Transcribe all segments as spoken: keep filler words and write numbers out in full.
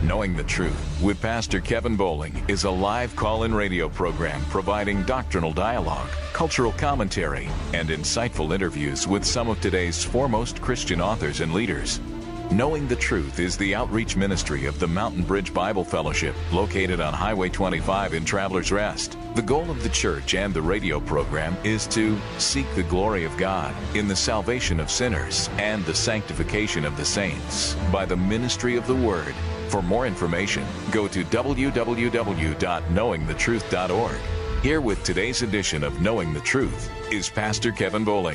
Knowing the Truth with Pastor Kevin Bowling is a live call-in radio program providing doctrinal dialogue, cultural commentary, and insightful interviews with some of today's foremost Christian authors and leaders. Knowing the Truth is the outreach ministry of the Mountain Bridge Bible Fellowship, located on Highway twenty-five in Travelers Rest. The goal of the church and the radio program is to seek the glory of God in the salvation of sinners and the sanctification of the saints by the ministry of the Word. For more information, go to w w w dot knowing the truth dot org. Here with today's edition of Knowing the Truth is Pastor Kevin Bowling.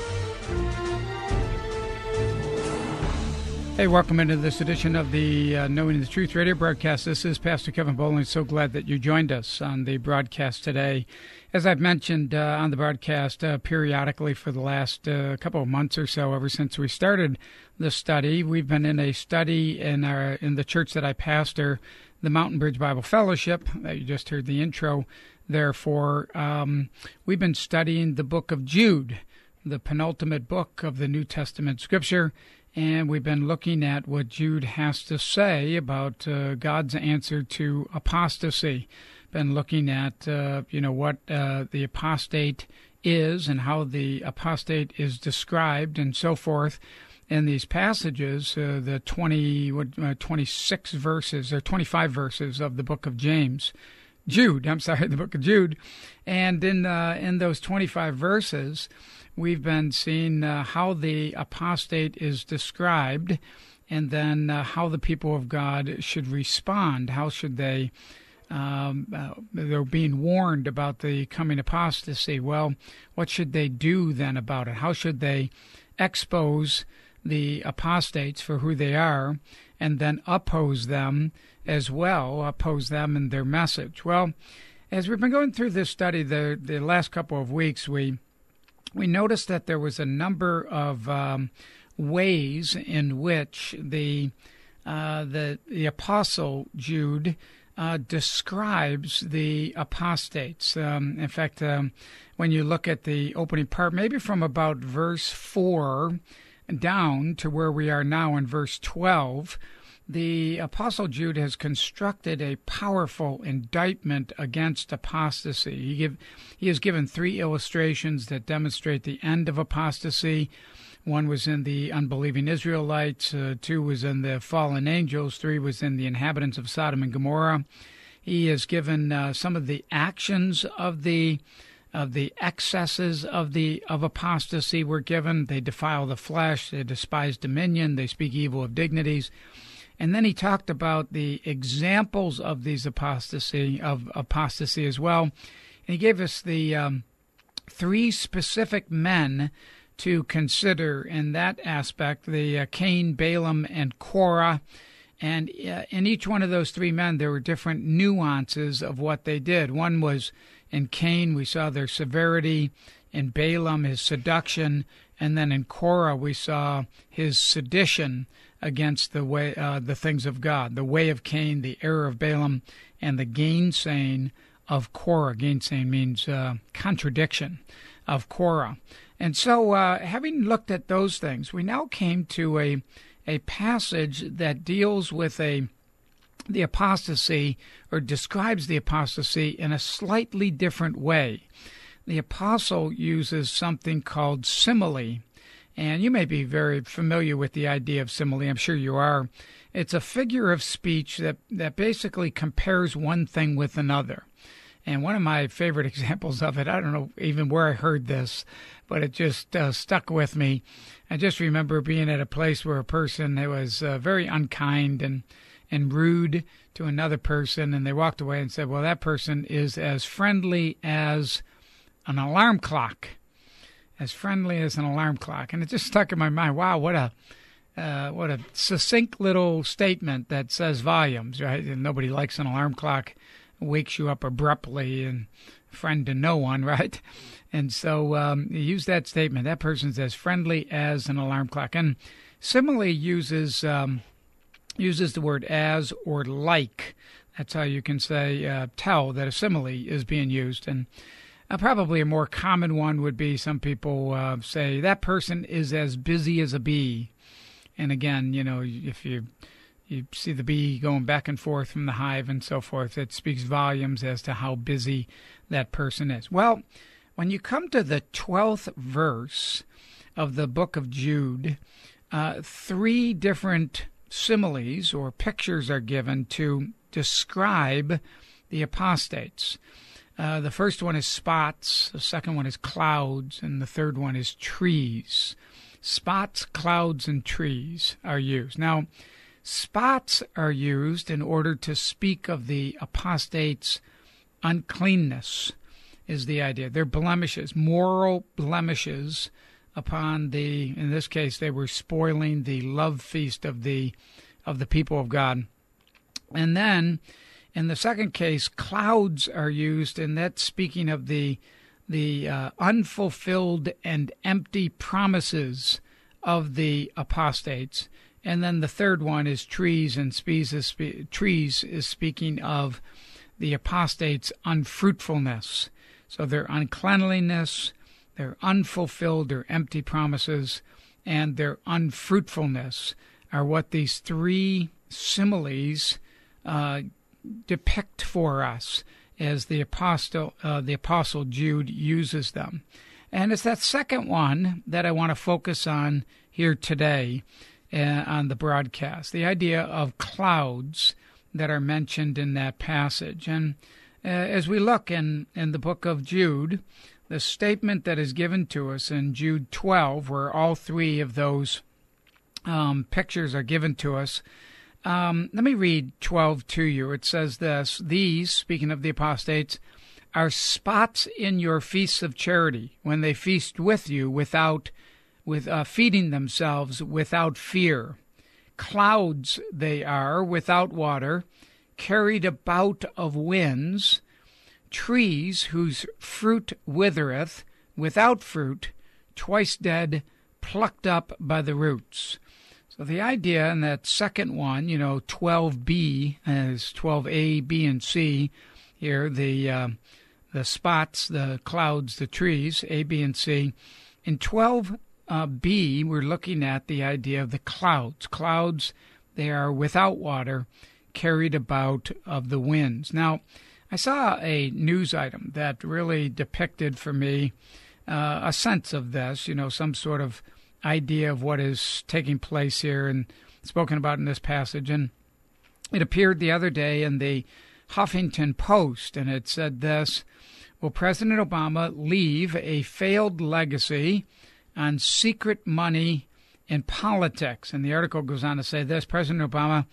Hey, welcome into this edition of the uh, Knowing the Truth radio broadcast. This is Pastor Kevin Bowling. So glad that you joined us on the broadcast today. As I've mentioned uh, on the broadcast uh, periodically for the last uh, couple of months or so, ever since we started the study, we've been in a study in our in the church that I pastor, the Mountain Bridge Bible Fellowship, that you just heard the intro. Therefore, um, we've been studying the book of Jude, the penultimate book of the New Testament Scripture. And we've been looking at what Jude has to say about uh, God's answer to apostasy. Been looking at, uh, you know, what uh, the apostate is and how the apostate is described and so forth in these passages, uh, the twenty, what, uh, twenty-six verses or twenty-five verses of the book of James. Jude, I'm sorry, the book of Jude. And in uh, in those twenty-five verses, we've been seeing uh, how the apostate is described, and then uh, how the people of God should respond. How should they, um, uh, they're being warned about the coming apostasy. Well, what should they do then about it? How should they expose the apostates for who they are, and then oppose them as well, oppose them in their message? Well, as we've been going through this study the, the last couple of weeks, we we noticed that there was a number of um, ways in which the uh, the the apostle Jude uh, describes the apostates. Um, in fact, um, when you look at the opening part, maybe from about verse four down to where we are now in verse twelve, the apostle Jude has constructed a powerful indictment against apostasy. He, give, he has given three illustrations that demonstrate the end of apostasy. One was in the unbelieving Israelites, uh, two was in the fallen angels, three was in the inhabitants of Sodom and Gomorrah. He has given uh, some of the actions of the of the excesses of the of apostasy were given. They defile the flesh, they despise dominion, they speak evil of dignities. And then he talked about the examples of these apostasy of apostasy as well. And he gave us the um, three specific men to consider in that aspect: the uh, Cain, Balaam, and Korah. And uh, in each one of those three men, there were different nuances of what they did. One was in Cain, we saw their severity. In Balaam, his seduction. And then in Korah, we saw his sedition against the way, uh, the things of God. The way of Cain, the error of Balaam, and the gainsaying of Korah. Gainsaying means uh, contradiction of Korah. And so, uh, having looked at those things, we now came to a a passage that deals with a the apostasy, or describes the apostasy in a slightly different way. The apostle uses something called simile, and you may be very familiar with the idea of simile. I'm sure you are. It's a figure of speech that, that basically compares one thing with another. And one of my favorite examples of it, I don't know even where I heard this, but it just uh, stuck with me. I just remember being at a place where a person was uh, very unkind and and rude to another person, and they walked away and said, well, that person is as friendly as an alarm clock, as friendly as an alarm clock. And it just stuck in my mind. Wow, what a uh, what a succinct little statement that says volumes, right? And nobody likes an alarm clock. It wakes you up abruptly and friend to no one, right? And so um, you use that statement. That person's as friendly as an alarm clock. And simile uses um, uses the word as or like. That's how you can say, uh, tell that a simile is being used. And Uh, probably a more common one would be some people uh, say that person is as busy as a bee. And again, you know, if you you see the bee going back and forth from the hive and so forth. It speaks volumes as to how busy that person is. Well, when you come to the twelfth verse of the book of Jude, uh, three different similes or pictures are given to describe the apostates. Uh, the first one is spots, the second one is clouds, and the third one is trees. Spots, clouds, and trees are used. Now, spots are used in order to speak of the apostates' uncleanness, is the idea. They're blemishes, moral blemishes upon the, in this case, they were spoiling the love feast of the of the people of God. And then, in the second case, clouds are used, and that's speaking of the the uh, unfulfilled and empty promises of the apostates. And then the third one is trees, and trees is, spe- trees is speaking of the apostates' unfruitfulness. So their uncleanliness, their unfulfilled or empty promises, and their unfruitfulness are what these three similes uh, depict for us as the apostle, uh, the apostle Jude uses them. And it's that second one that I want to focus on here today uh, on the broadcast, the idea of clouds that are mentioned in that passage. And uh, as we look in, in the book of Jude, the statement that is given to us in Jude twelve, where all three of those um, pictures are given to us, um, let me read twelve to you. It says this: "These," speaking of the apostates, "are spots in your feasts of charity, when they feast with you without, with uh, feeding themselves without fear. Clouds they are, without water, carried about of winds, trees whose fruit withereth, without fruit, twice dead, plucked up by the roots." So the idea in that second one, you know, twelve B, as twelve A, B, and C here, the uh, the spots, the clouds, the trees, A, B, and C. In twelve B, we're looking at the idea of the clouds. Clouds, they are without water, carried about of the winds. Now, I saw a news item that really depicted for me uh, a sense of this, you know, some sort of idea of what is taking place here and spoken about in this passage. And it appeared the other day in the Huffington Post, and it said this: "Will President Obama leave a failed legacy on secret money in politics?" And the article goes on to say this: President Obama,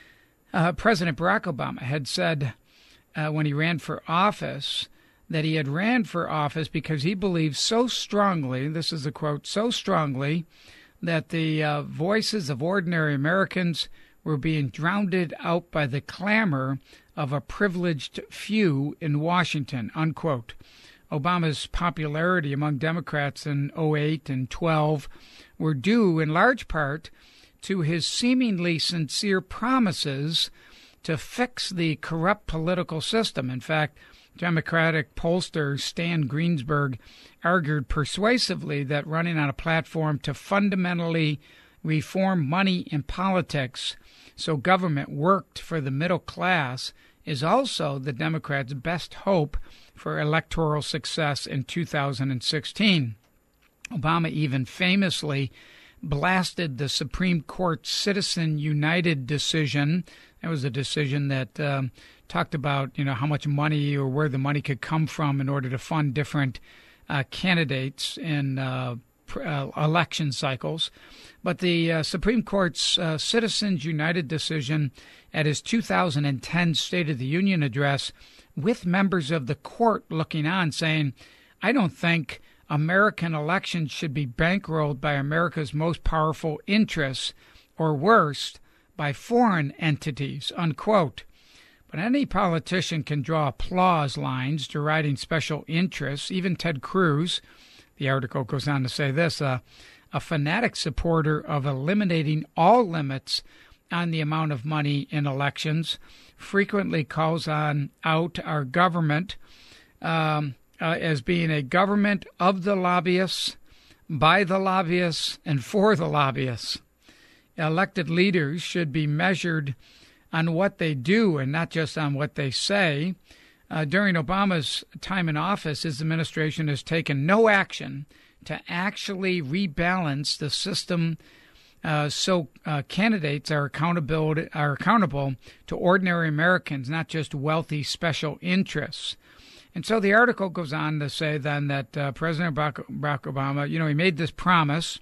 uh, President Barack Obama had said uh, when he ran for office that he had ran for office because he believed so strongly, this is a quote, so strongly that the uh, voices of ordinary Americans were being drowned out by the clamor of a privileged few in Washington, unquote. Obama's popularity among Democrats in oh eight and twelve were due in large part to his seemingly sincere promises to fix the corrupt political system. In fact, Democratic pollster Stan Greensberg argued persuasively that running on a platform to fundamentally reform money in politics so government worked for the middle class is also the Democrats' best hope for electoral success in two thousand sixteen. Obama even famously blasted the Supreme Court Citizen United decision. That was a decision that um, talked about, you know, how much money or where the money could come from in order to fund different uh, candidates in uh, pr- uh, election cycles. But the uh, Supreme Court's uh, Citizens United decision at his two thousand ten State of the Union address, with members of the court looking on, saying, "I don't think American elections should be bankrolled by America's most powerful interests, or worse, by foreign entities," unquote. But any politician can draw applause lines deriding special interests. Even Ted Cruz, the article goes on to say this, uh, a fanatic supporter of eliminating all limits on the amount of money in elections, frequently calls on out our government um, uh, as being a government of the lobbyists, by the lobbyists, and for the lobbyists. elected leaders should be measured on what they do and not just on what they say. Uh, during Obama's time in office, his administration has taken no action to actually rebalance the system uh, so uh, candidates are accountable are accountable to ordinary Americans, not just wealthy special interests. And so the article goes on to say then that uh, President Barack, Barack Obama, you know, he made this promise,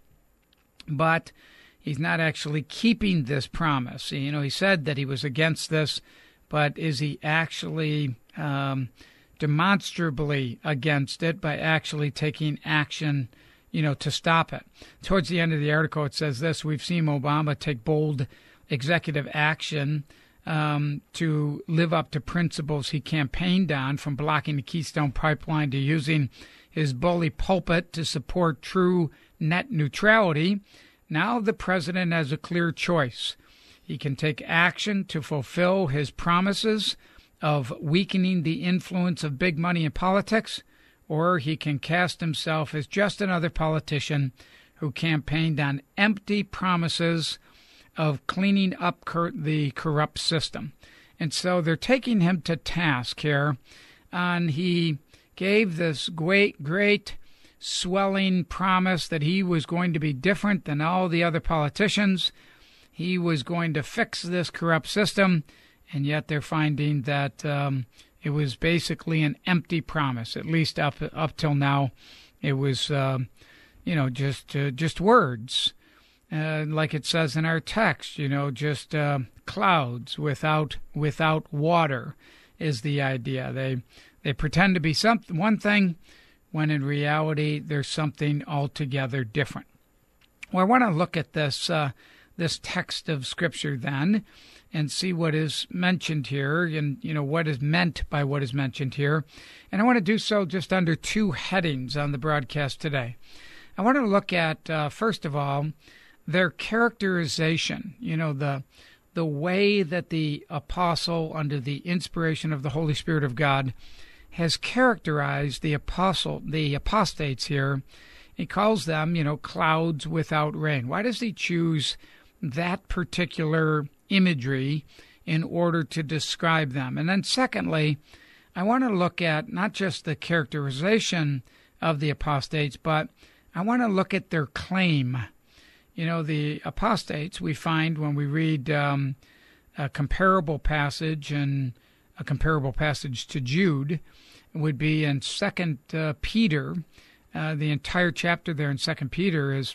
but he's not actually keeping this promise. You know, he said that he was against this, but is he actually um, demonstrably against it by actually taking action, you know, to stop it? Towards the end of the article, it says this: we've seen Obama take bold executive action um, to live up to principles he campaigned on, from blocking the Keystone Pipeline to using his bully pulpit to support true net neutrality. Now the president has a clear choice. He can take action to fulfill his promises of weakening the influence of big money in politics, or he can cast himself as just another politician who campaigned on empty promises of cleaning up cor- the corrupt system. And so they're taking him to task here. And he gave this great, great swelling promise that he was going to be different than all the other politicians. He was going to fix this corrupt system, and yet they're finding that um, it was basically an empty promise. At least up up till now, it was, uh, you know, just uh, just words, uh, like it says in our text. You know, just uh, clouds without without water is the idea. They they pretend to be something one thing, when in reality there's something altogether different. Well, I want to look at this uh, this text of Scripture then, and see what is mentioned here, and you know what is meant by what is mentioned here. And I want to do so just under two headings on the broadcast today. I want to look at uh, first of all their characterization. You know, the the way that the apostle, under the inspiration of the Holy Spirit of God, has characterized the apostle, the apostates here. He calls them, you know, clouds without rain. Why does he choose that particular imagery in order to describe them? And then secondly, I want to look at not just the characterization of the apostates, but I want to look at their claim. You know, the apostates we find when we read um, a comparable passage, and a comparable passage to Jude would be in Second uh, Peter. Uh, the entire chapter there in Second Peter is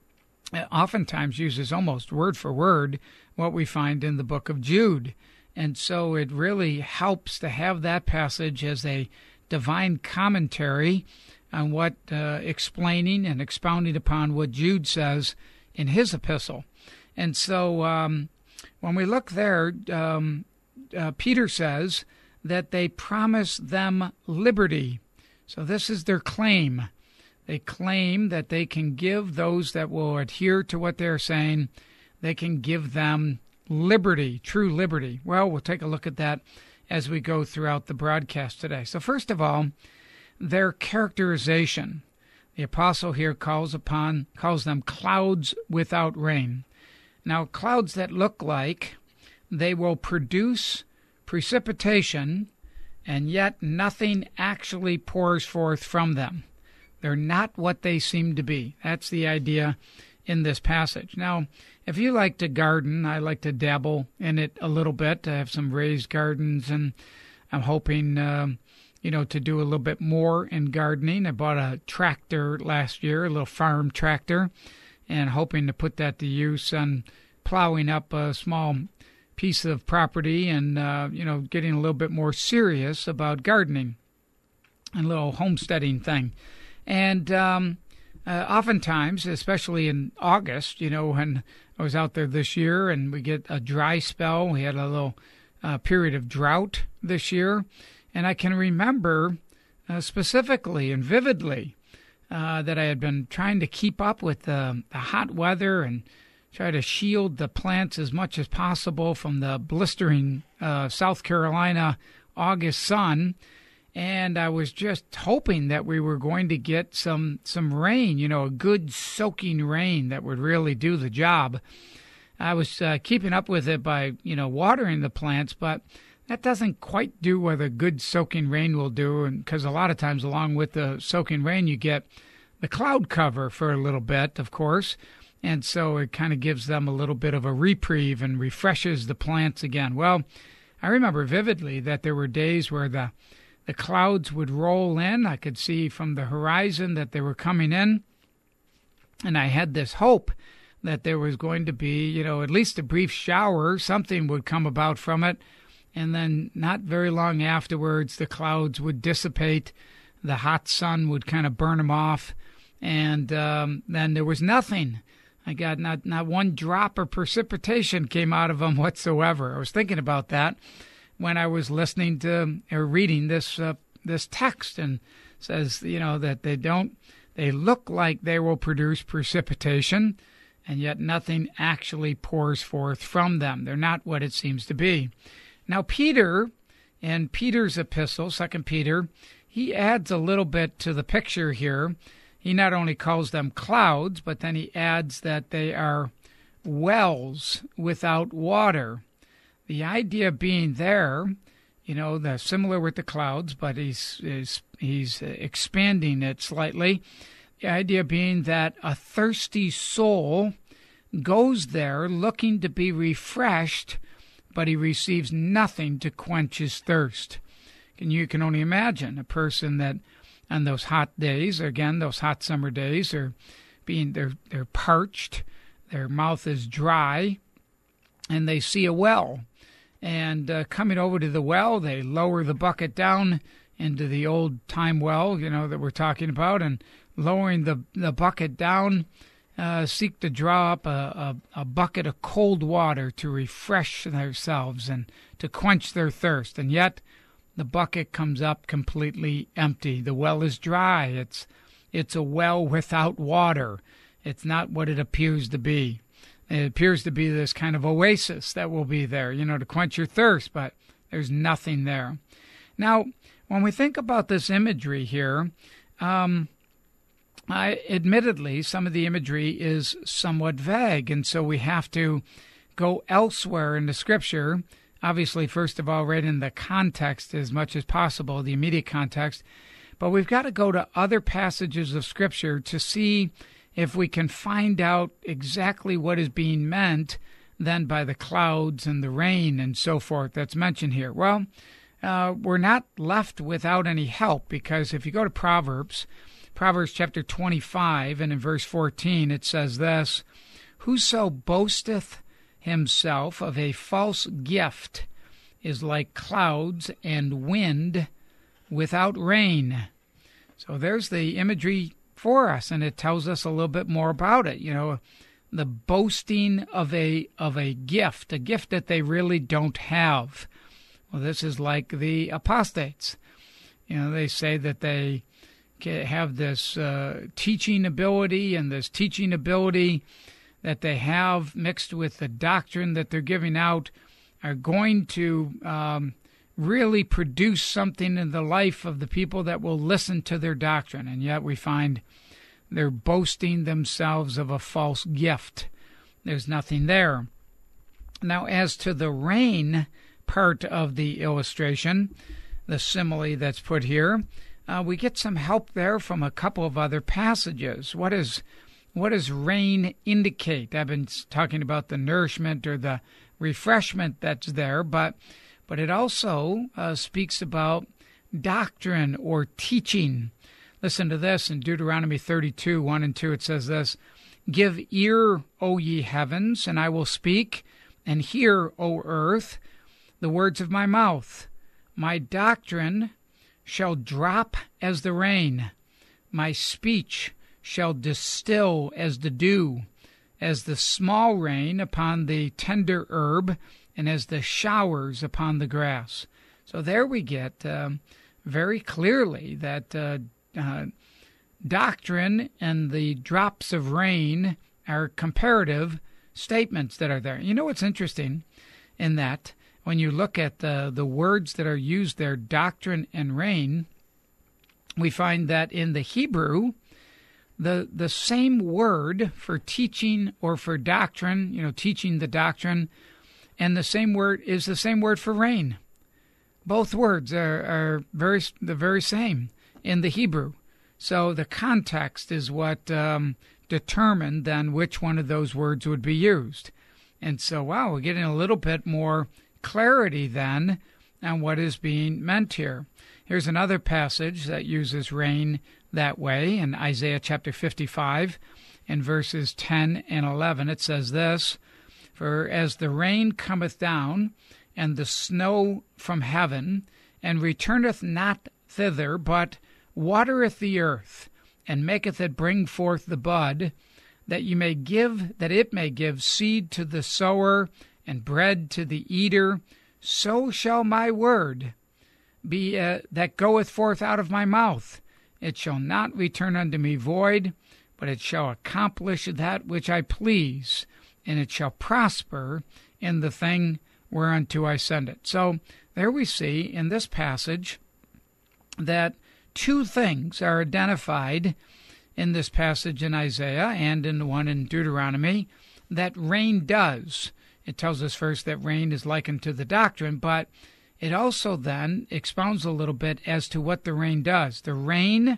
uh, oftentimes uses almost word for word what we find in the book of Jude. And so it really helps to have that passage as a divine commentary on what, uh, explaining and expounding upon what Jude says in his epistle. And so um, when we look there, um, uh, Peter says that they promise them liberty. So this is their claim. They claim that they can give those that will adhere to what they're saying, they can give them liberty, true liberty. Well, we'll take a look at that as we go throughout the broadcast today. So first of all, their characterization. The apostle here calls upon calls them clouds without rain. Now, clouds that look like they will produce precipitation, and yet nothing actually pours forth from them. They're not what they seem to be. That's the idea in this passage. Now, if you like to garden, I like to dabble in it a little bit. I have some raised gardens, and I'm hoping, uh, you know, to do a little bit more in gardening. I bought a tractor last year, a little farm tractor, and hoping to put that to use on plowing up a small piece of property and, uh, you know, getting a little bit more serious about gardening, a little homesteading thing. And um, uh, oftentimes, especially in August, you know, when I was out there this year and we get a dry spell, we had a little uh, period of drought this year. And I can remember uh, specifically and vividly uh, that I had been trying to keep up with the, the hot weather and try to shield the plants as much as possible from the blistering uh, South Carolina August sun. And I was just hoping that we were going to get some, some rain, you know, a good soaking rain that would really do the job. I was uh, keeping up with it by, you know, watering the plants, but that doesn't quite do what a good soaking rain will do, and because a lot of times along with the soaking rain you get the cloud cover for a little bit, of course, and so it kind of gives them a little bit of a reprieve and refreshes the plants again. Well, I remember vividly that there were days where the the clouds would roll in. I could see from the horizon that they were coming in, and I had this hope that there was going to be, you know, at least a brief shower, something would come about from it. And then not very long afterwards, the clouds would dissipate, the hot sun would kind of burn them off, and um, then there was nothing. I got not, not one drop of precipitation came out of them whatsoever. I was thinking about that when I was listening to or reading this uh, this text, and says, you know, that they don't, they look like they will produce precipitation, and yet nothing actually pours forth from them. They're not what it seems to be. Now, Peter, in Peter's epistle, Second Peter, he adds a little bit to the picture here. He not only calls them clouds, but then he adds that they are wells without water. The idea being there, you know, the similar with the clouds, but he's, he's, he's expanding it slightly. The idea being that a thirsty soul goes there looking to be refreshed, but he receives nothing to quench his thirst. And you can only imagine a person that on those hot days, again, those hot summer days, are being they're they're parched, their mouth is dry, and they see a well. And uh, coming over to the well, they lower the bucket down into the old time well, you know, that we're talking about, and lowering the, the bucket down, Uh, seek to draw up a, a, a bucket of cold water to refresh themselves and to quench their thirst. And yet the bucket comes up completely empty. The well is dry. It's, it's a well without water. It's not what it appears to be. It appears to be this kind of oasis that will be there, you know, to quench your thirst, but there's nothing there. Now, when we think about this imagery here, um, I, admittedly, some of the imagery is somewhat vague, and so we have to go elsewhere in the Scripture. Obviously, first of all, right in the context as much as possible, the immediate context. But we've got to go to other passages of Scripture to see if we can find out exactly what is being meant then by the clouds and the rain and so forth that's mentioned here. Well, uh, we're not left without any help, because if you go to Proverbs, Proverbs chapter twenty-five, and in verse fourteen, it says this, "Whoso boasteth himself of a false gift is like clouds and wind without rain." So there's the imagery for us, and it tells us a little bit more about it. You know, the boasting of a of a gift, a gift that they really don't have. Well, this is like the apostates. You know, they say that they have this uh, teaching ability, and this teaching ability that they have mixed with the doctrine that they're giving out are going to um, really produce something in the life of the people that will listen to their doctrine. And yet we find they're boasting themselves of a false gift. There's nothing there. Now, as to the rain part of the illustration, the simile that's put here, Uh, we get some help there from a couple of other passages. What is, what does rain indicate? I've been talking about the nourishment or the refreshment that's there, but but it also uh, speaks about doctrine or teaching. Listen to this in Deuteronomy thirty-two, one and two. It says this, "Give ear, O ye heavens, and I will speak, and hear, O earth, the words of my mouth. My doctrine shall drop as the rain. My speech shall distill as the dew, as the small rain upon the tender herb, and as the showers upon the grass." So there we get um, very clearly that uh, uh, doctrine and the drops of rain are comparative statements that are there. You know what's interesting in that? When you look at the, the words that are used there, doctrine and rain, we find that in the Hebrew, the the same word for teaching or for doctrine, you know, teaching the doctrine, and the same word is the same word for rain. Both words are, are very the very same in the Hebrew. So the context is what um, determined then which one of those words would be used. And so, wow, we're getting a little bit more clarity then on what is being meant here. Here's another passage that uses rain that way in Isaiah chapter fifty-five, in verses ten and eleven. It says this, "For as the rain cometh down, and the snow from heaven, and returneth not thither, but watereth the earth, and maketh it bring forth the bud, that you may give, that it may give seed to the sower, and bread to the eater, so shall my word be uh, that goeth forth out of my mouth. It shall not return unto me void, but it shall accomplish that which I please, and it shall prosper in the thing whereunto I send it." So there we see in this passage that two things are identified in this passage in Isaiah and in the one in Deuteronomy that rain does. It tells us first that rain is likened to the doctrine, but it also then expounds a little bit as to what the rain does. The rain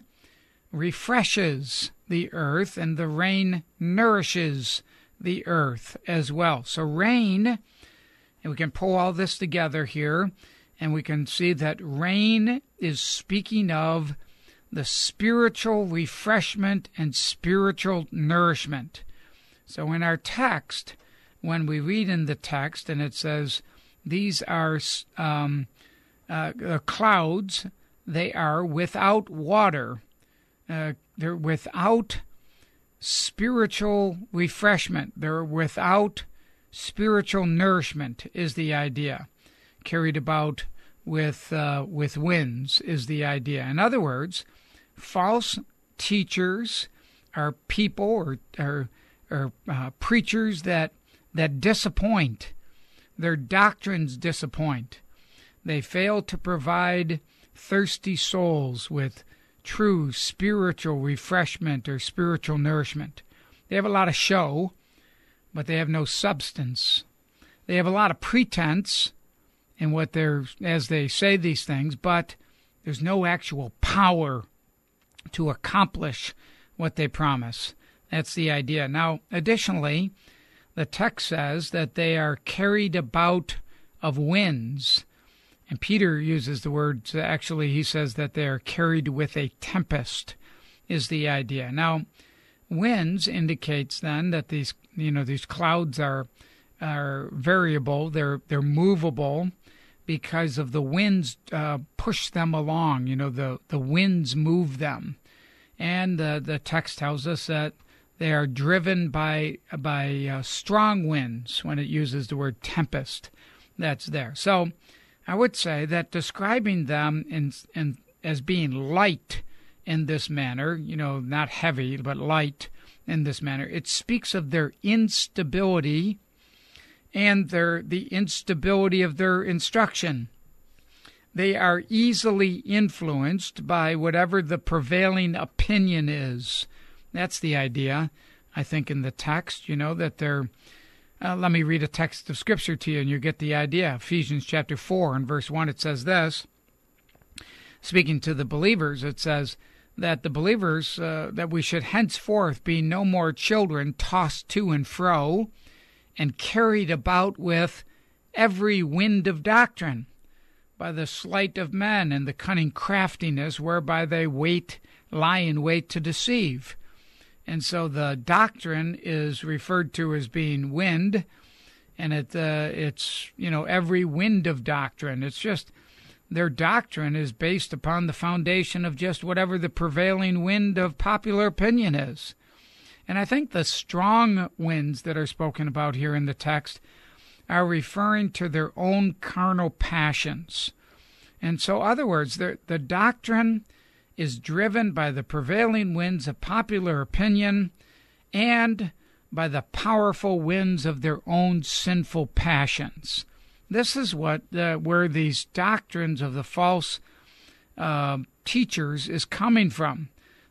refreshes the earth, and the rain nourishes the earth as well. So rain, and we can pull all this together here, and we can see that rain is speaking of the spiritual refreshment and spiritual nourishment. So in our text, when we read in the text, and it says, these are um, uh, clouds, they are without water. Uh, they're without spiritual refreshment. They're without spiritual nourishment is the idea. Carried about with uh, with winds is the idea. In other words, false teachers are people or, or, or uh, preachers that that disappoint. Their doctrines disappoint. They fail to provide thirsty souls with true spiritual refreshment or spiritual nourishment. They have a lot of show, but they have no substance. They have a lot of pretense in what they're, as they say these things, but there's no actual power to accomplish what they promise. That's the idea. Now, additionally, the text says that they are carried about of winds. And Peter uses the word, actually, he says that they are carried with a tempest, is the idea. Now, winds indicates then that these, you know, these clouds are are variable, they're they're movable because of the winds uh, push them along. You know, the, the winds move them. And uh, the text tells us that they are driven by by uh, strong winds when it uses the word tempest. That's there. So I would say that describing them in, in as being light in this manner, you know, not heavy, but light in this manner, it speaks of their instability and their the instability of their instruction. They are easily influenced by whatever the prevailing opinion is. That's the idea, I think, in the text, you know, that they're... Uh, let me read a text of Scripture to you, and you get the idea. Ephesians chapter four and verse one, it says this. Speaking to the believers, it says that the believers, uh, that we should henceforth be no more children tossed to and fro and carried about with every wind of doctrine, by the sleight of men and the cunning craftiness whereby they wait, lie in wait to deceive. And so the doctrine is referred to as being wind, and it uh, it's, you know, every wind of doctrine. It's just their doctrine is based upon the foundation of just whatever the prevailing wind of popular opinion is. And I think the strong winds that are spoken about here in the text are referring to their own carnal passions. And so, in other words, the, the doctrine is driven by the prevailing winds of popular opinion and by the powerful winds of their own sinful passions. This is what uh, where these doctrines of the false uh, teachers is coming from.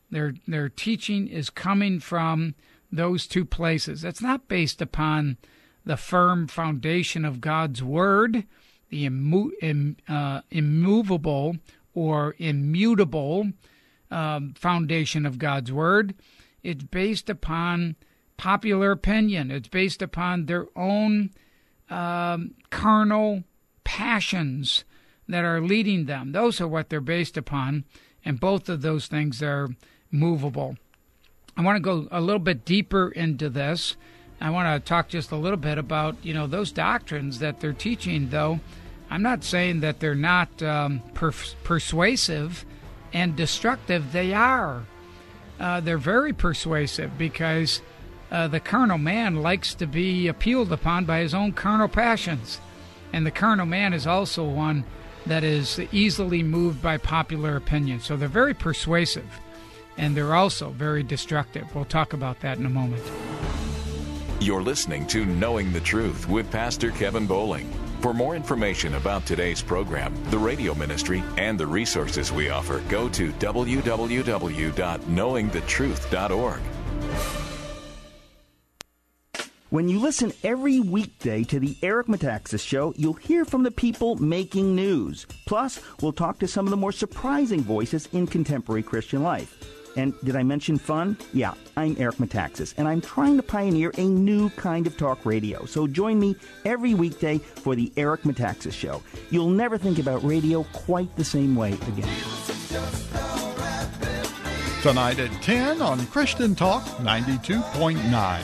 Their their teaching is coming from those two places. It's not based upon the firm foundation of God's Word, the immo- im, uh, immovable or immutable um, foundation of God's Word. It's based upon popular opinion. It's based upon their own um, carnal passions that are leading them. Those are what they're based upon, and both of those things are movable. I want to go a little bit deeper into this. I want to talk just a little bit about, you know, those doctrines that they're teaching, though. I'm not saying that they're not um, per- persuasive and destructive. They are. Uh, they're very persuasive because uh, the carnal man likes to be appealed upon by his own carnal passions. And the carnal man is also one that is easily moved by popular opinion. So they're very persuasive, and they're also very destructive. We'll talk about that in a moment. You're listening to Knowing the Truth with Pastor Kevin Bowling. For more information about today's program, the radio ministry, and the resources we offer, go to w w w dot knowing the truth dot org. When you listen every weekday to the Eric Metaxas Show, you'll hear from the people making news. Plus, we'll talk to some of the more surprising voices in contemporary Christian life. And did I mention fun? Yeah, I'm Eric Metaxas, and I'm trying to pioneer a new kind of talk radio. So join me every weekday for the Eric Metaxas Show. You'll never think about radio quite the same way again. Tonight at ten on Christian Talk ninety-two point nine.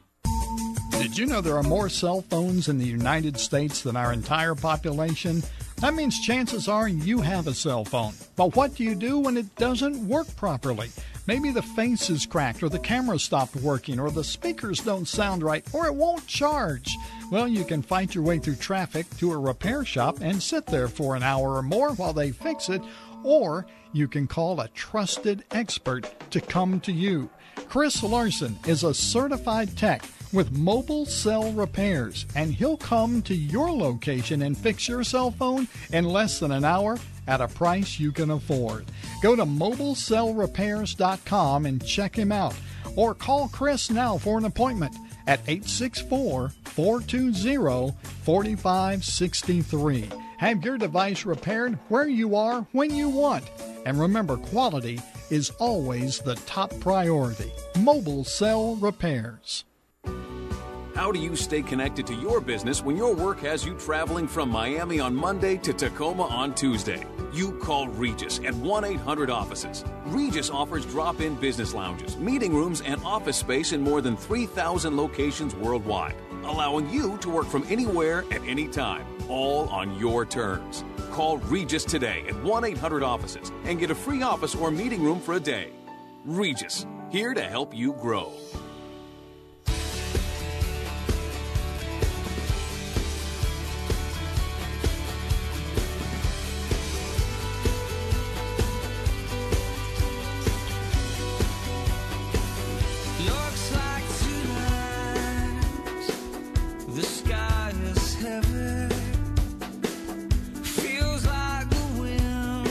Did you know there are more cell phones in the United States than our entire population? That means chances are you have a cell phone. But what do you do when it doesn't work properly? Maybe the face is cracked, or the camera stopped working, or the speakers don't sound right, or it won't charge. Well, you can fight your way through traffic to a repair shop and sit there for an hour or more while they fix it, or you can call a trusted expert to come to you. Chris Larson is a certified tech with Mobile Cell Repairs, and he'll come to your location and fix your cell phone in less than an hour at a price you can afford. Go to mobile cell repairs dot com and check him out, or call Chris now for an appointment at eight six four, four two zero, four five six three. Have your device repaired where you are when you want. And remember, quality is always the top priority. Mobile Cell Repairs. How do you stay connected to your business when your work has you traveling from Miami on Monday to Tacoma on Tuesday? You call Regis at one eight hundred offices. Regis offers drop-in business lounges, meeting rooms, and office space in more than three thousand locations worldwide, allowing you to work from anywhere at any time, all on your terms. Call Regis today at one eight hundred offices and get a free office or meeting room for a day. Regis, here to help you grow.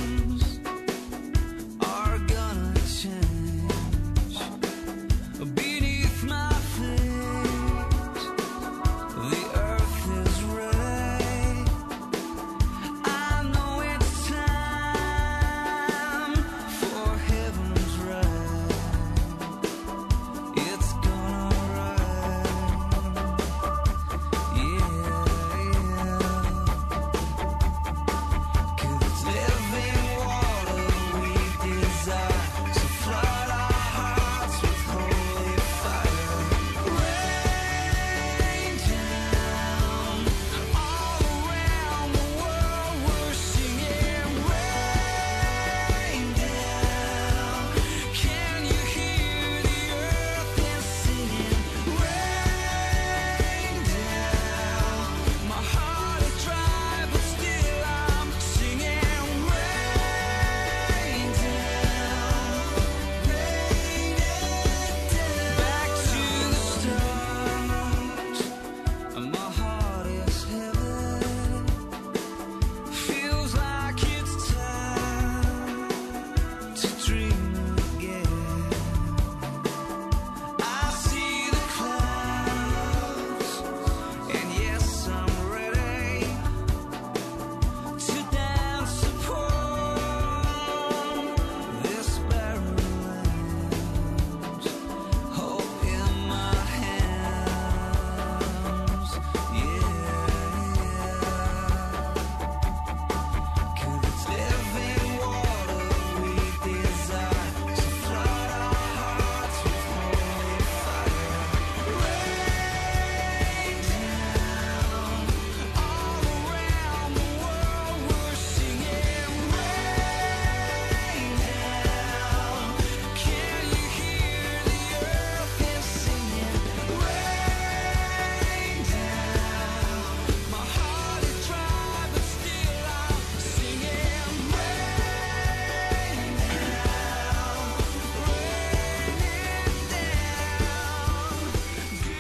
Be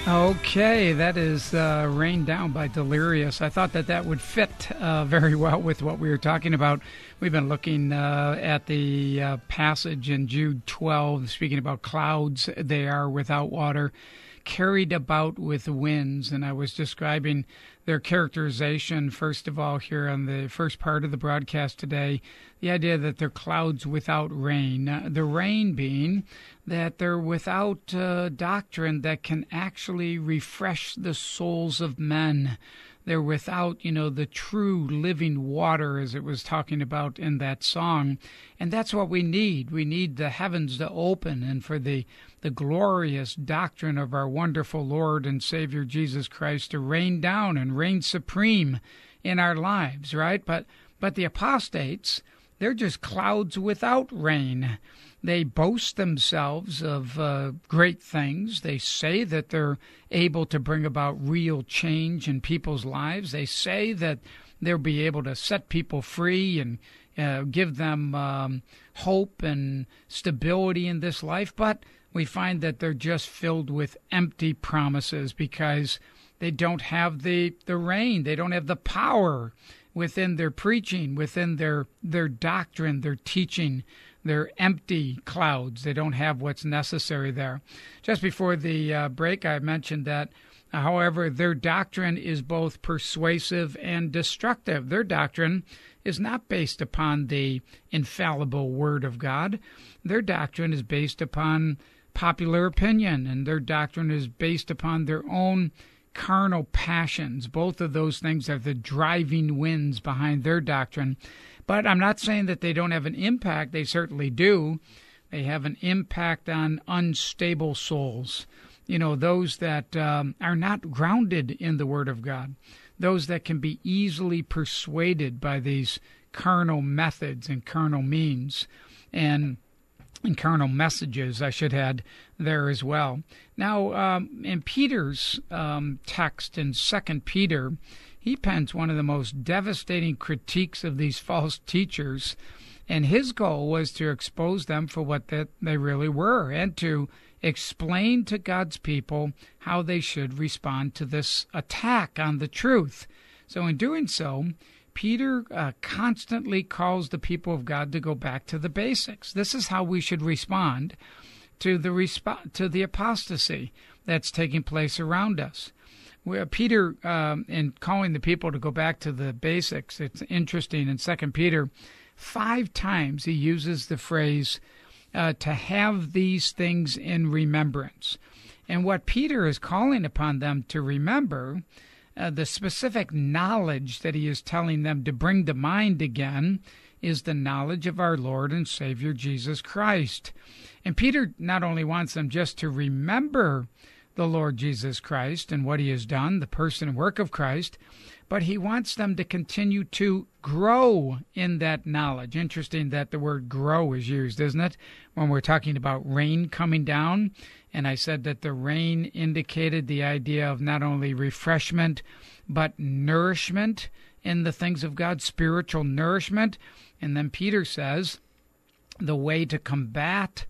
Okay, that is uh, Rain Down by Delirious. I thought that that would fit uh, very well with what we were talking about. We've been looking uh, at the uh, passage in Jude twelve, speaking about clouds. They are without water, carried about with winds. And I was describing their characterization, first of all, here on the first part of the broadcast today, the idea that they're clouds without rain. Uh, the rain being that they're without uh, doctrine that can actually refresh the souls of men. They're without, you know, the true living water, as it was talking about in that song. And that's what we need. We need the heavens to open and for the, the glorious doctrine of our wonderful Lord and Savior Jesus Christ to rain down and reign supreme in our lives, right? But, but the apostates, they're just clouds without rain. They boast themselves of uh, great things. They say that they're able to bring about real change in people's lives. They say that they'll be able to set people free and uh, give them um, hope and stability in this life. But we find that they're just filled with empty promises because they don't have the, the rain. They don't have the power within their preaching, within their, their doctrine, their teaching. They're empty clouds. They don't have what's necessary there. Just before the uh, break, I mentioned that, uh, however, their doctrine is both persuasive and destructive. Their doctrine is not based upon the infallible Word of God. Their doctrine is based upon popular opinion, and their doctrine is based upon their own carnal passions. Both of those things are the driving winds behind their doctrine. But I'm not saying that they don't have an impact. They certainly do. They have an impact on unstable souls. You know, those that um, are not grounded in the Word of God. Those that can be easily persuaded by these carnal methods and carnal means. And and carnal messages, I should add, there as well. Now, um, in Peter's um, text in Second Peter, he pens one of the most devastating critiques of these false teachers, and his goal was to expose them for what that they really were and to explain to God's people how they should respond to this attack on the truth. So in doing so, Peter uh, constantly calls the people of God to go back to the basics. This is how we should respond to the resp- to the apostasy that's taking place around us. Where Peter, um, in calling the people to go back to the basics, it's interesting. In Second Peter, five times he uses the phrase uh, to have these things in remembrance. And what Peter is calling upon them to remember, Uh, the specific knowledge that he is telling them to bring to mind again is the knowledge of our Lord and Savior Jesus Christ. And Peter not only wants them just to remember the Lord Jesus Christ and what he has done, the person and work of Christ, but he wants them to continue to grow in that knowledge. Interesting that the word grow is used, isn't it, when we're talking about rain coming down? And I said that the rain indicated the idea of not only refreshment, but nourishment in the things of God, spiritual nourishment. And then Peter says the way to combat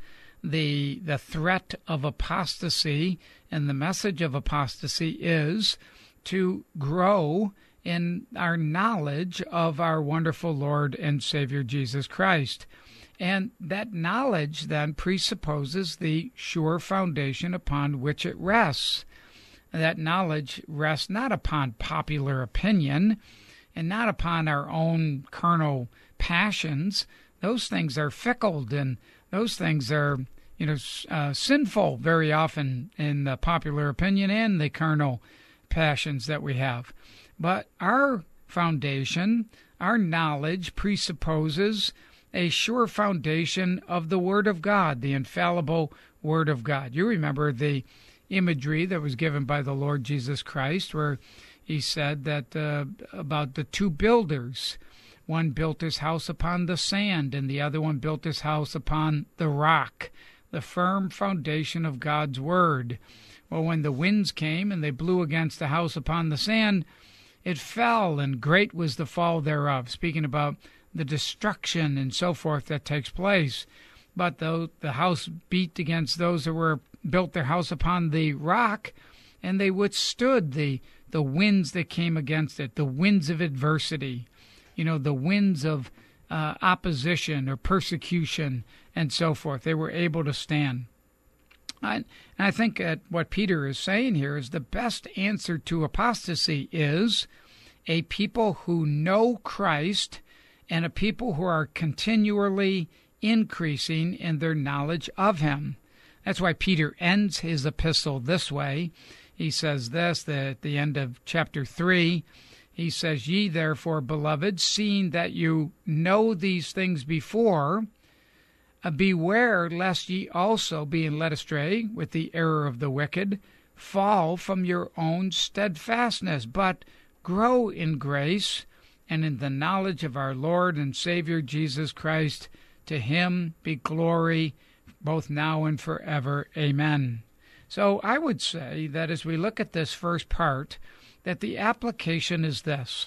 the the threat of apostasy and the message of apostasy is to grow in our knowledge of our wonderful Lord and Savior Jesus Christ. And that knowledge then presupposes the sure foundation upon which it rests. That knowledge rests not upon popular opinion and not upon our own carnal passions. Those things are fickle, and those things are, you know, uh, sinful very often in the popular opinion and the carnal passions that we have. But our foundation, our knowledge presupposes a sure foundation of the Word of God, the infallible Word of God. You remember the imagery that was given by the Lord Jesus Christ, where he said that uh, about the two builders. One built his house upon the sand, and the other one built his house upon the rock, the firm foundation of God's Word. Well, when the winds came and they blew against the house upon the sand, it fell, and great was the fall thereof, speaking about the destruction and so forth that takes place. But though the house beat against those that were built their house upon the rock, and they withstood the the winds that came against it, the winds of adversity, you know, the winds of uh, opposition or persecution and so forth. They were able to stand. And I think that what Peter is saying here is the best answer to apostasy is a people who know Christ and a people who are continually increasing in their knowledge of him. That's why Peter ends his epistle this way. He says this that at the end of chapter three. He says, "Ye therefore, beloved, seeing that you know these things before, uh, beware lest ye also, being led astray with the error of the wicked, fall from your own steadfastness, but grow in grace and in the knowledge of our Lord and Savior Jesus Christ. To him be glory both now and forever. Amen." So I would say that as we look at this first part, that the application is this.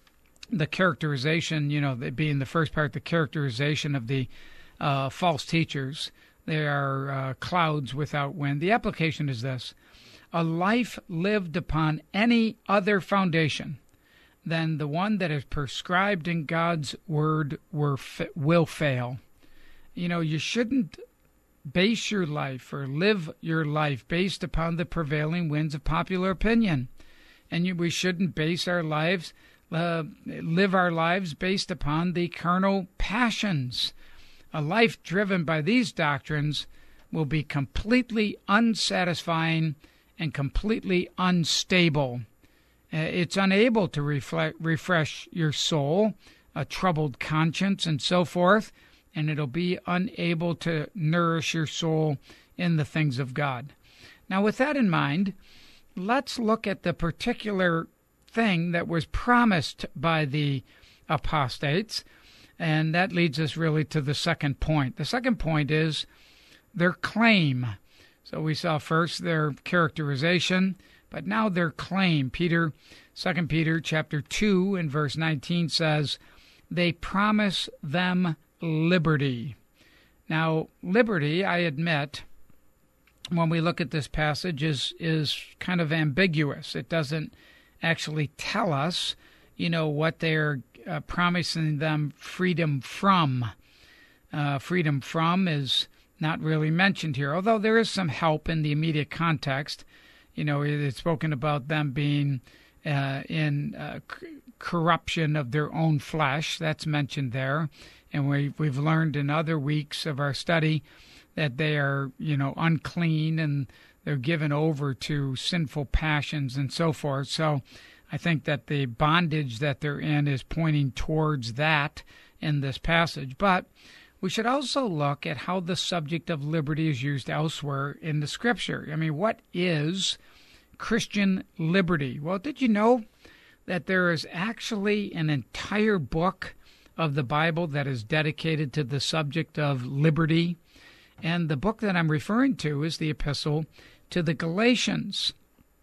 The characterization, you know, being the first part, the characterization of the uh, false teachers. They are uh, clouds without wind. The application is this. A life lived upon any other foundation than the one that is prescribed in God's word will fail. You know, you shouldn't base your life or live your life based upon the prevailing winds of popular opinion. And you, we shouldn't base our lives, uh, live our lives based upon the carnal passions. A life driven by these doctrines will be completely unsatisfying and completely unstable. Uh, it's unable to reflect, refresh your soul, a troubled conscience, and so forth. And it'll be unable to nourish your soul in the things of God. Now, with that in mind, let's look at the particular thing that was promised by the apostates, and that leads us really to the second point. The second point is their claim. So we saw first their characterization, but now their claim. Peter, Second Peter chapter two and verse nineteen says, "They promise them liberty." Now, liberty, I admit, when we look at this passage, is is kind of ambiguous. It doesn't actually tell us, you know, what they're uh, promising them freedom from. Uh, freedom from is not really mentioned here, although there is some help in the immediate context. You know, it's spoken about them being uh, in uh, c- corruption of their own flesh. That's mentioned there. And we, we've learned in other weeks of our study that they are, you know, unclean and they're given over to sinful passions and so forth. So I think that the bondage that they're in is pointing towards that in this passage. But we should also look at how the subject of liberty is used elsewhere in the Scripture. I mean, what is Christian liberty? Well, did you know that there is actually an entire book of the Bible that is dedicated to the subject of liberty? And the book that I'm referring to is the Epistle to the Galatians.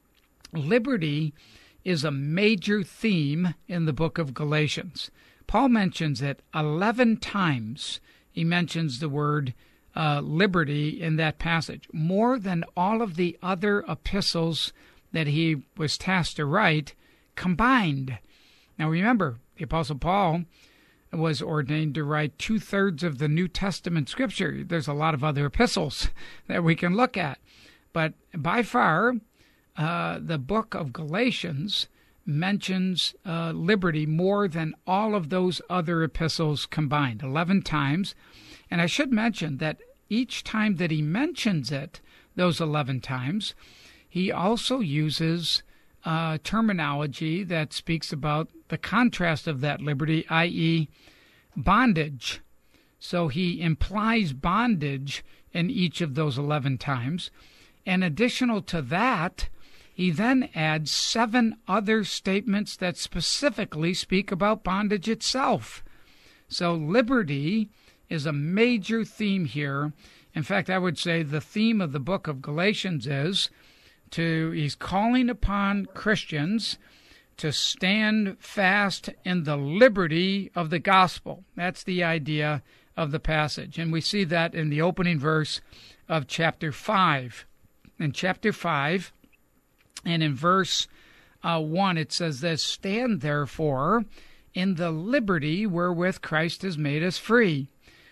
Liberty is a major theme in the book of Galatians. Paul mentions it eleven times. He mentions the word uh, liberty in that passage, more than all of the other epistles that he was tasked to write combined. Now remember, the Apostle Paul was ordained to write two-thirds of the New Testament Scripture. There's a lot of other epistles that we can look at. But by far, uh, the book of Galatians mentions uh, liberty more than all of those other epistles combined, eleven times. And I should mention that each time that he mentions it, those eleven times, he also uses uh, terminology that speaks about the contrast of that liberty, that is bondage. So he implies bondage in each of those eleven times. And additional to that, he then adds seven other statements that specifically speak about bondage itself. So liberty is a major theme here. In fact, I would say the theme of the book of Galatians is to, he's calling upon Christians to stand fast in the liberty of the gospel. That's the idea of the passage. And we see that in the opening verse of chapter five. In chapter five, And in verse uh, one, it says this, "Stand therefore in the liberty wherewith Christ has made us free."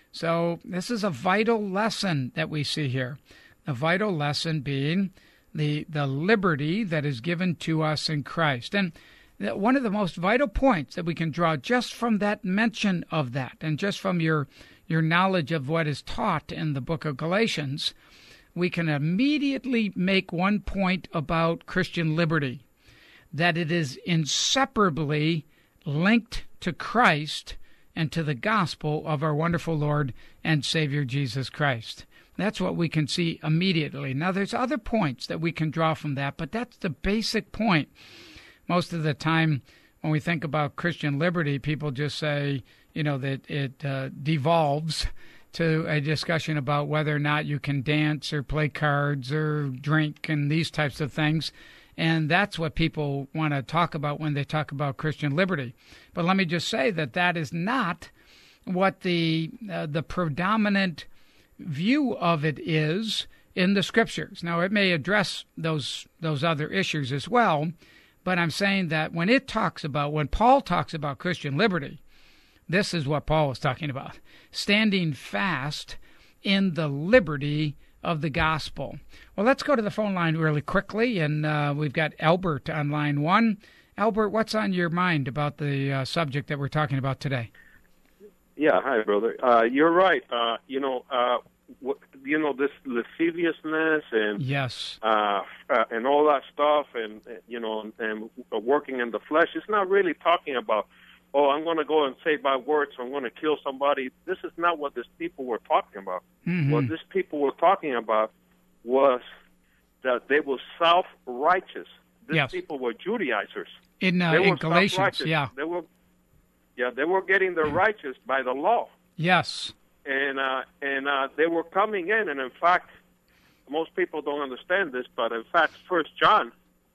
So this is a vital lesson that we see here. A vital lesson being the the liberty that is given to us in Christ. And one of the most vital points that we can draw just from that mention of that, and just from your your knowledge of what is taught in the book of Galatians, we can immediately make one point about Christian liberty, that it is inseparably linked to Christ and to the gospel of our wonderful Lord and Savior Jesus Christ. That's what we can see immediately. Now, there's other points that we can draw from that, but that's the basic point. Most of the time, when we think about Christian liberty, people just say, you know, that it uh, devolves to a discussion about whether or not you can dance or play cards or drink and these types of things. And that's what people want to talk about when they talk about Christian liberty. But let me just say that that is not what the uh, the predominant view of it is in the Scriptures. Now, it may address those those other issues as well, but I'm saying that when it talks about, when Paul talks about Christian liberty, this is what Paul was talking about, standing fast in the liberty of the gospel. Well, let's go to the phone line really quickly, and uh, we've got Albert on line one. Albert, what's on your mind about the uh, subject that we're talking about today? Yeah, hi, brother. Uh, you're right. Uh, you know, uh, w- you know this lasciviousness and yes, uh, uh, and all that stuff, and you know, and working in the flesh. It's not really talking about, oh, I'm going to go and say bad words, I'm going to kill somebody. This is not what these people were talking about. Mm-hmm. What these people were talking about was that they were self-righteous. These yes. people were Judaizers. In, uh, they in were Galatians, yeah. They were, yeah, they were getting their righteous by the law. Yes. And uh, and uh, they were coming in, and in fact, most people don't understand this, but in fact, First John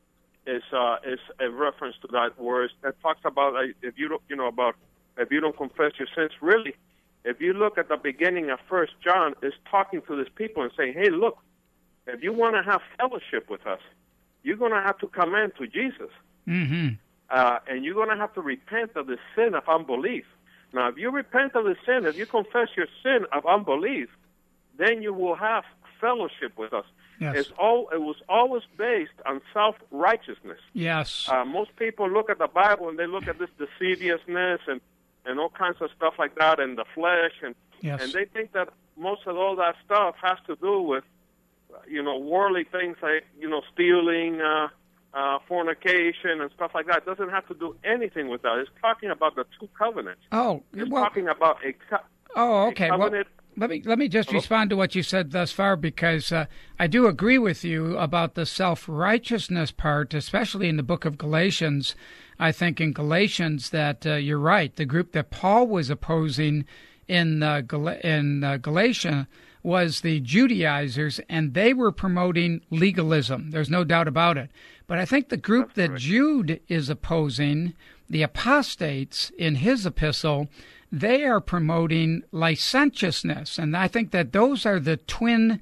is uh, is a reference to that, where it talks about uh, if you don't, you know, about if you don't confess your sins. Really, if you look at the beginning of First John, it's talking to these people and saying, "Hey, look, if you want to have fellowship with us, you're going to have to come in to Jesus, mm-hmm. uh, and you're going to have to repent of the sin of unbelief." Now, if you repent of the sin, if you confess your sin of unbelief, then you will have fellowship with us. Yes. It's all, it was always based on self-righteousness. Yes. Uh, most people look at the Bible and they look at this lasciviousness and, and all kinds of stuff like that and the flesh, and yes. and they think that most of all that stuff has to do with, you know, worldly things like, you know, stealing, uh, Uh, fornication and stuff like that. It doesn't have to do anything with that. It's talking about the two covenants. Oh, it's well, talking about a, co- oh, okay. a covenant. Well, let me let me just Hello? respond to what you said thus far, because uh, I do agree with you about the self-righteousness part, especially in the book of Galatians. I think in Galatians that uh, you're right. The group that Paul was opposing in uh, Gal- in uh, Galatia was the Judaizers, and they were promoting legalism. There's no doubt about it. But I think the group That's that correct. Jude is opposing, the apostates, in his epistle, they are promoting licentiousness. And I think that those are the twin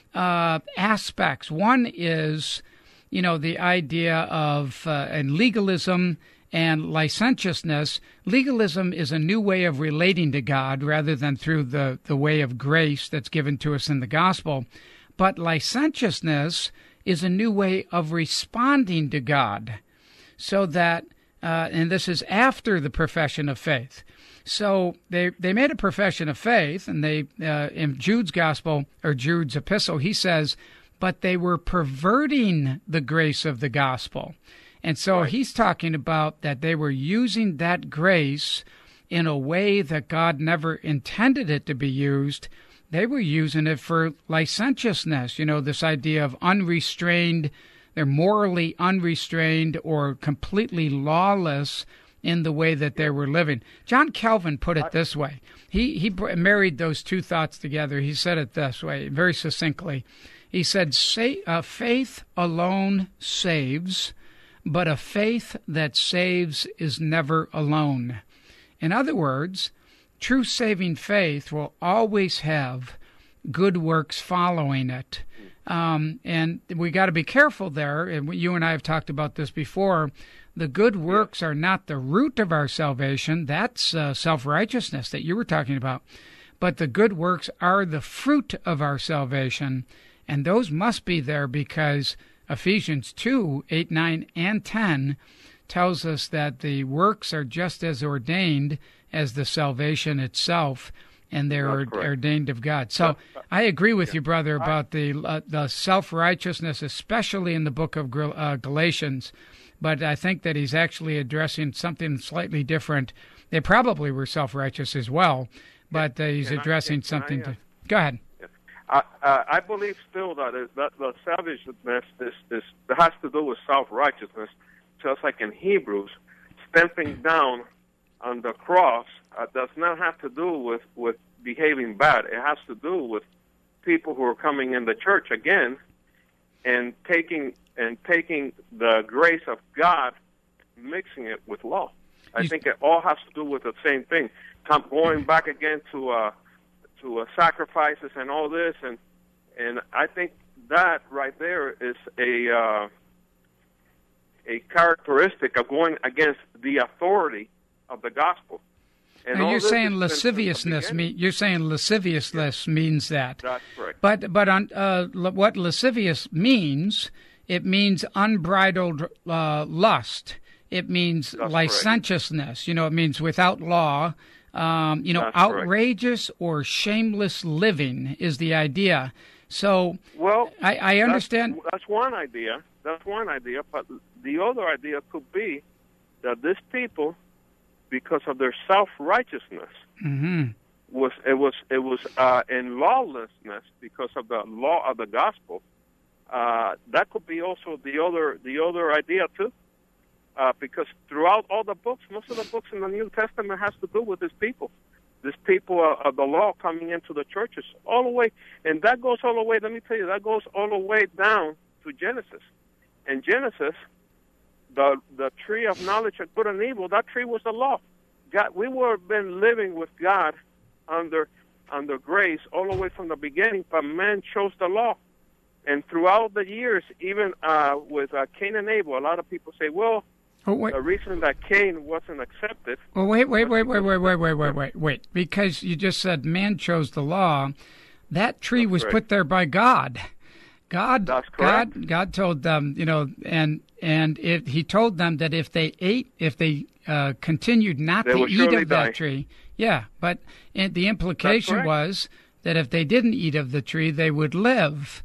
uh, aspects. One is, you know, the idea of uh, and legalism and licentiousness. Legalism is a new way of relating to God rather than through the, the way of grace that's given to us in the gospel. But licentiousness is a new way of responding to God, so that, uh, and this is after the profession of faith. So they they made a profession of faith, and they uh, in Jude's gospel, or Jude's epistle, he says, but they were perverting the grace of the gospel. And so Right. he's talking about that they were using that grace in a way that God never intended it to be used. They were using it for licentiousness, you know, this idea of unrestrained, they're morally unrestrained or completely lawless in the way that they were living. John Calvin put it this way. He, he married those two thoughts together. He said it this way, very succinctly. He said, Say, uh, faith alone saves, but a faith that saves is never alone. In other words, true saving faith will always have good works following it. Um, and we got to be careful there. And you and I have talked about this before. The good works are not the root of our salvation. That's uh, self-righteousness that you were talking about. But the good works are the fruit of our salvation. And those must be there because Ephesians two, eight, nine, and ten tells us that the works are just as ordained as the salvation itself, and they're or, ordained of God. So I agree with you, brother, about the uh, the self-righteousness, especially in the book of uh, Galatians. But I think that he's actually addressing something slightly different. They probably were self-righteous as well, but uh, he's Can addressing I, something. I, uh, to, go ahead. I, uh, I believe still that, is, that the selfishness is, is, has to do with self-righteousness, just like in Hebrews, stamping down on the cross uh, does not have to do with, with behaving bad. It has to do with people who are coming in the church again and taking and taking the grace of God, mixing it with law. I think it all has to do with the same thing. Come, going back again to uh, to uh, sacrifices and all this, and and I think that right there is a uh, a characteristic of going against the authority of the gospel. And now you're saying lasciviousness. Mean, you're saying lasciviousness yeah. means that. That's correct. But but on uh, what lascivious means, it means unbridled uh, lust. It means That's licentiousness. Correct. You know, it means without law. Um, you know, That's outrageous correct. Or shameless living is the idea. So, well, I, I understand. That's, that's one idea. That's one idea. But the other idea could be that these people, because of their self-righteousness, mm-hmm. was it was it was uh, in lawlessness because of the law of the gospel. Uh, that could be also the other the other idea too, uh, because throughout all the books, most of the books in the New Testament has to do with these people, these people uh, of the law coming into the churches all the way, and that goes all the way. Let me tell you, that goes all the way down to Genesis. In Genesis, the the tree of knowledge of good and evil, that tree was the law. God, we were been living with God under under grace all the way from the beginning, but man chose the law. And throughout the years, even uh, with uh, Cain and Abel, a lot of people say, well, oh, the reason that Cain wasn't accepted... Well, wait, wait, wait, wait, wait, wait, wait, wait, wait, wait. Because you just said man chose the law. That tree That's was correct. Put there by God. God, That's correct. God, God told them, you know, and and if he told them that if they ate, if they uh, continued not they to eat of die. that tree, yeah, but the implication was that if they didn't eat of the tree, they would live.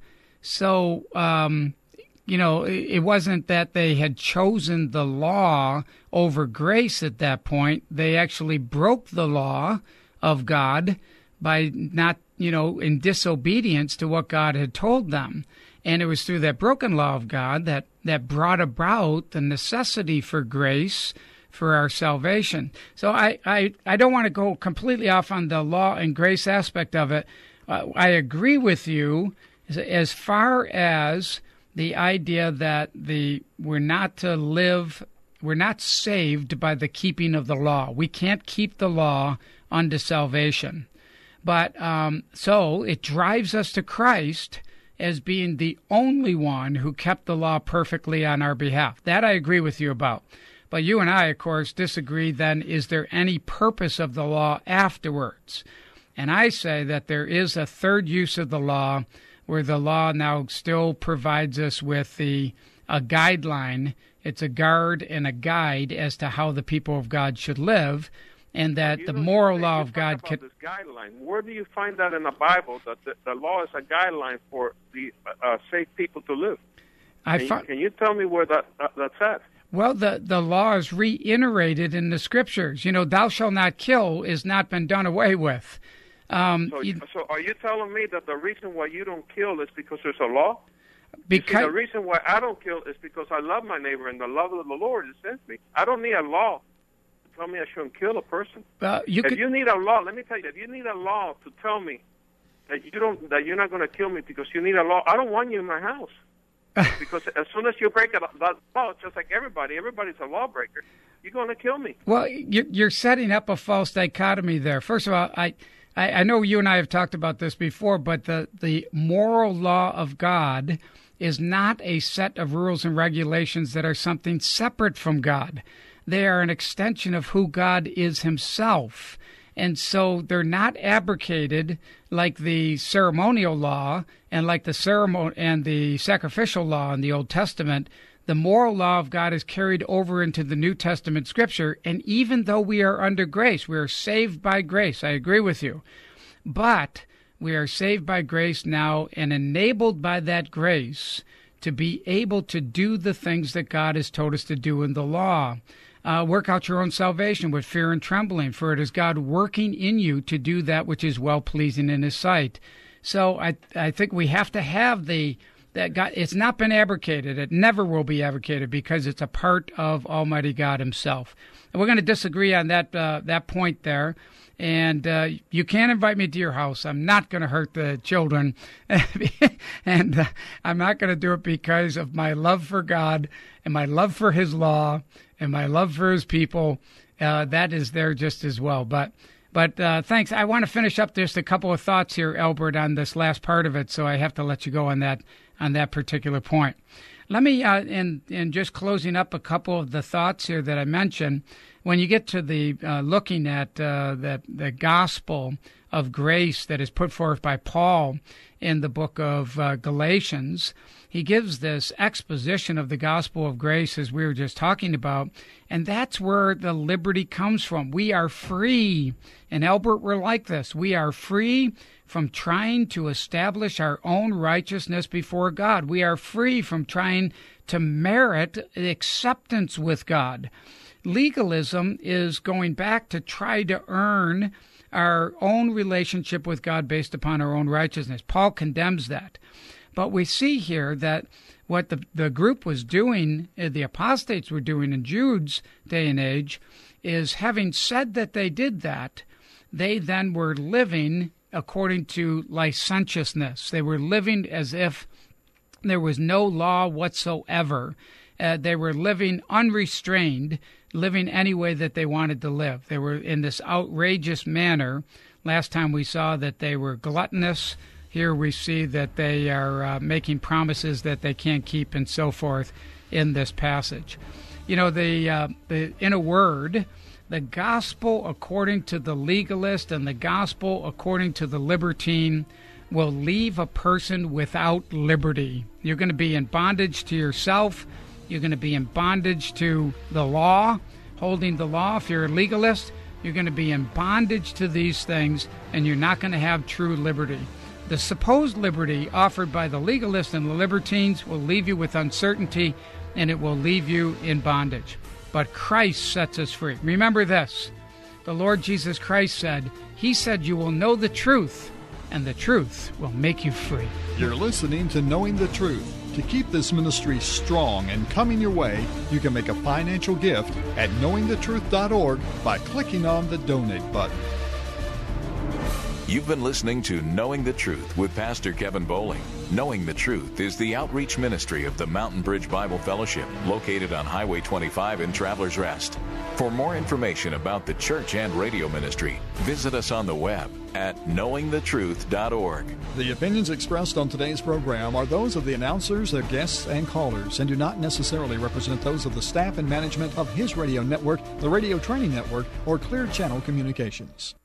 So, um, you know, it wasn't that they had chosen the law over grace at that point. They actually broke the law of God by not, you know, in disobedience to what God had told them. And it was through that broken law of God that, that brought about the necessity for grace for our salvation. So I, I, I don't want to go completely off on the law and grace aspect of it. Uh, I agree with you as far as the idea that the we're not to live, we're not saved by the keeping of the law. We can't keep the law unto salvation. But um, so it drives us to Christ as being the only one who kept the law perfectly on our behalf. That I agree with you about. But you and I, of course, disagree then, is there any purpose of the law afterwards? And I say that there is a third use of the law where the law now still provides us with the a guideline. It's a guard and a guide as to how the people of God should live, and that you the know, moral you law of God can... This guideline. Where do you find that in the Bible, that the, the law is a guideline for the uh, safe people to live? I can, fi- you, can you tell me where that uh, that's at? Well, the, the law is reiterated in the Scriptures. You know, thou shalt not kill has not been done away with. Um, so, you, so are you telling me that the reason why you don't kill is because there's a law? Because see, the reason why I don't kill is because I love my neighbor and the love of the Lord is in me. I don't need a law to tell me I shouldn't kill a person. Uh, you if could, you need a law, let me tell you, if you need a law to tell me that you don't, that you're not going to kill me because you need a law, I don't want you in my house. Because as soon as you break that law, just like everybody, everybody's a lawbreaker, you're going to kill me. Well, you're, you're setting up a false dichotomy there. First of all, I I, I know you and I have talked about this before, but the, the moral law of God is not a set of rules and regulations that are something separate from God. They are an extension of who God is himself. And so they're not abrogated like the ceremonial law and like the ceremony and the sacrificial law in the Old Testament. The moral law of God is carried over into the New Testament Scripture. And even though we are under grace, we are saved by grace. I agree with you. But we are saved by grace now and enabled by that grace to be able to do the things that God has told us to do in the law. Uh, work out your own salvation with fear and trembling, for it is God working in you to do that which is well-pleasing in his sight. So I I think we have to have the, that God, it's not been abrogated. It never will be abrogated because it's a part of Almighty God himself. And we're going to disagree on that uh, that point there. And uh, you can invite me to your house. I'm not going to hurt the children. and uh, I'm not going to do it because of my love for God and my love for his law and my love for his people. Uh, that is there just as well. But but uh, thanks. I want to finish up just a couple of thoughts here, Albert, on this last part of it. So I have to let you go on that on that particular point. Let me, uh, in, in just closing up a couple of the thoughts here that I mentioned, when you get to the uh, looking at uh, the, the gospel of grace that is put forth by Paul in the book of uh, Galatians, he gives this exposition of the gospel of grace as we were just talking about, and that's where the liberty comes from. We are free, and Albert, we're like this. We are free from trying to establish our own righteousness before God. We are free from trying to merit acceptance with God. Legalism is going back to try to earn our own relationship with God based upon our own righteousness. Paul condemns that. But we see here that what the, the group was doing, the apostates were doing in Jude's day and age, is having said that they did that, they then were living according to licentiousness. They were living as if there was no law whatsoever. Uh, they were living unrestrained, living any way that they wanted to live. They were in this outrageous manner. Last time we saw that they were gluttonous. Here we see that they are uh, making promises that they can't keep and so forth in this passage. You know, the, uh, the in a word, the gospel according to the legalist and the gospel according to the libertine will leave a person without liberty. You're going to be in bondage to yourself. You're going to be in bondage to the law, holding the law. If you're a legalist, you're going to be in bondage to these things, and you're not going to have true liberty. The supposed liberty offered by the legalists and the libertines will leave you with uncertainty, and it will leave you in bondage. But Christ sets us free. Remember this. The Lord Jesus Christ said, he said, you will know the truth, and the truth will make you free. You're listening to Knowing the Truth. To keep this ministry strong and coming your way, you can make a financial gift at knowing the truth dot org by clicking on the donate button. You've been listening to Knowing the Truth with Pastor Kevin Bowling. Knowing the Truth is the outreach ministry of the Mountain Bridge Bible Fellowship, located on Highway twenty-five in Travelers Rest. For more information about the church and radio ministry, visit us on the web at knowing the truth dot org. The opinions expressed on today's program are those of the announcers, their guests, and callers, and do not necessarily represent those of the staff and management of His Radio Network, the Radio Training Network, or Clear Channel Communications.